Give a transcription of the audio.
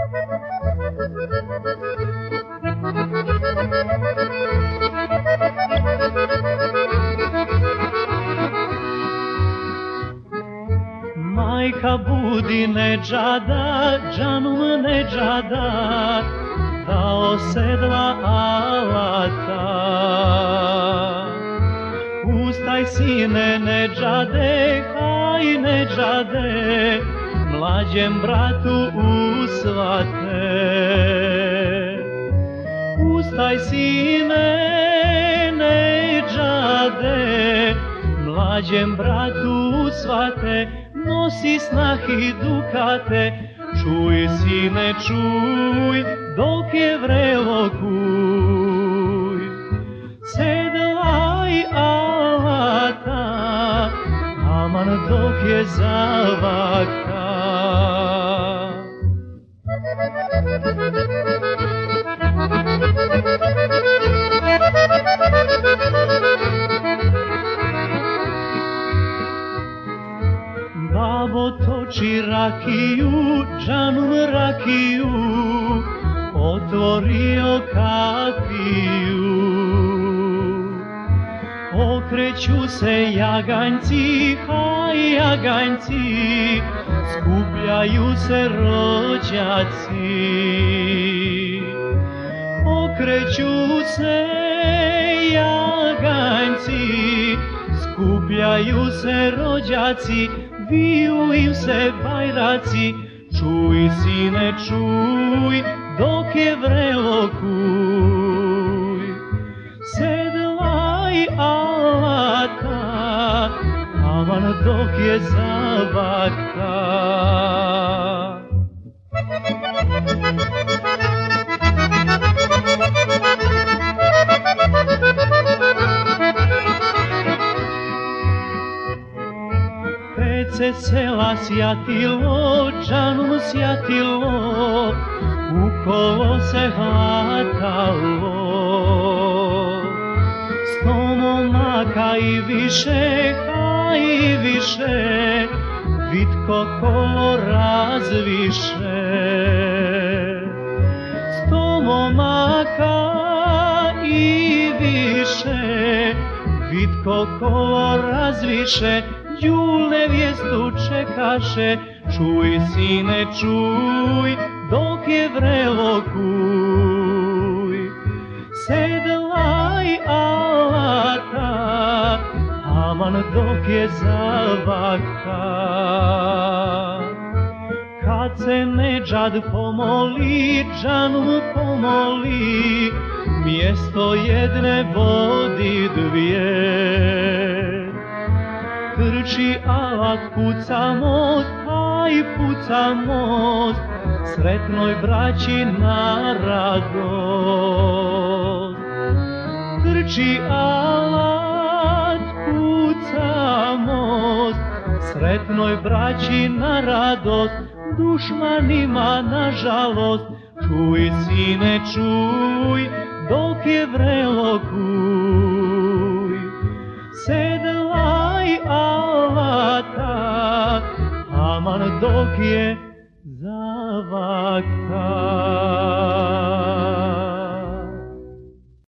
Majka budi neđada, džanum neđada, da osedla alata. Ustaj sine neđade, haj neđade, mlađem bratu usvate. Ustaj sine neđade, mlađem bratu usvate, nosi snahi dukate, čuj sine čuj, dok je vrelo kuj. Sedlaj alata, aman dok je zavaka. Babo toči rakiju, džanum rakiju, otvorio kapiju. Okreću se jaganjci, haj jaganjci, skupljaju se rođaci. Okreću se jaganjci, skupljaju se rođaci, viju im se bajraci, čuj sine čuj, dok je vrelo kuj. Sedlaj alata, aman dok je zavaka. Se sela sjatilo, džanum sjatilo, u kolo se hvatalo. 100 momaka i više, haj i više, vitko kolo razviše. 100 momaka i više, vitko kolo razviše, Jul nevjestu čekaše, čuj sine čuj, dok je vrelo kuj. Sedlaj alata, aman dok je zavaka. Kad se neđad pomoli, džanum pomoli, mjesto jedne vodi dvije. Trči alat, puca most, haj puca most, sretnoj braći na radost. Trči alat, puca most, sretnoj braći na radost, dušmanima na žalost. Čuj sine čuj, dok je vrelo kuj. Sedlaj alata, aman dok je zavaka.